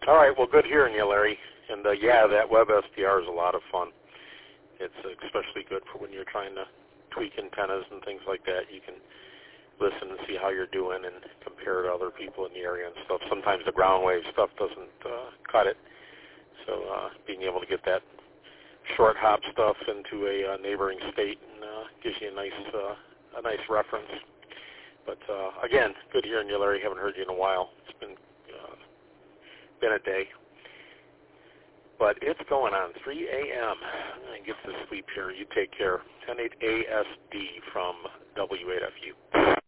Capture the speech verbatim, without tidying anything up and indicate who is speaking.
Speaker 1: All right, well, good hearing you, Larry. And, uh, yeah, that web S D R is a lot of fun. It's especially good for when you're trying to tweak antennas and things like that. You can listen and see how you're doing and compare to other people in the area and stuff. Sometimes the ground wave stuff doesn't uh, cut it. So uh, being able to get that short hop stuff into a uh, neighboring state and, uh, gives you a nice uh, a nice reference. But uh, again, good hearing you, Larry. Haven't heard you in a while. It's been uh, been a day. But it's going on three a.m. I get to sleep here. You take care. ten eight A S D from W eight F U.